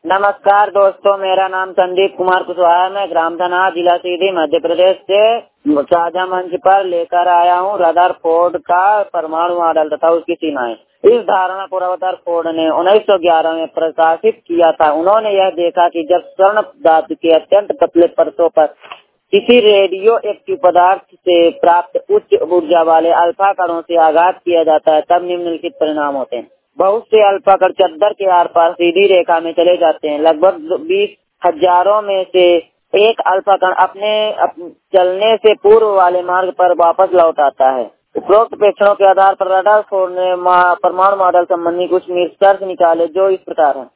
नमस्कार दोस्तों, मेरा नाम संदीप कुमार कुशवाहा है। मैं ग्राम धनहा, जिला सीधी, मध्य प्रदेश से साझा मंच पर लेकर आया हूँ रदरफोर्ड का परमाणु मॉडल तथा उसकी सीमाएं। इस धारणा को रदरफोर्ड ने 1911 में प्रकाशित किया था। उन्होंने यह देखा कि जब स्वर्ण धातु के अत्यंत पतले परतों पर किसी रेडियो एक्टिव पदार्थ से प्राप्त उच्च ऊर्जा वाले अल्फा कणों से आघात किया जाता है, तब निम्नलिखित परिणाम होते हैं। बहुत से अल्फा कण चद्दर के आर पार सीधी रेखा में चले जाते हैं। लगभग 20,000 में से एक अल्फा कण अपने चलने से पूर्व वाले मार्ग पर वापस लौट आता है। उपरोक्त प्रेक्षणों के आधार पर रदरफोर्ड ने परमाणु मॉडल संबंधी कुछ निष्कर्ष निकाले, जो इस प्रकार हैं।